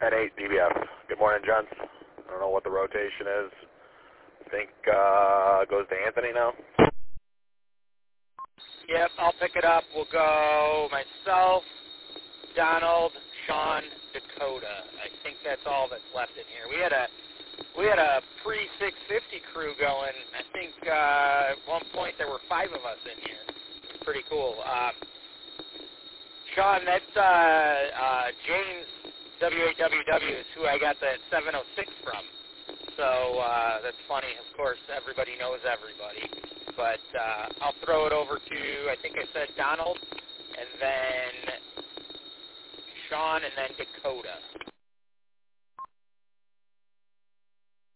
N8 DBF. Good morning, gents. I don't know what the rotation is. I think goes to Anthony now. Yep, I'll pick it up. We'll go myself, Donald, Sean, Dakota. I think that's all that's left in here. We had a pre-650 crew going. I think at one point there were 5 of us in here. It's pretty cool. Sean, that's James WAWW is who I got that 706 from. So that's funny. Of course, everybody knows everybody. But I'll throw it over to, I think I said Donald, and then Sean, and then Dakota.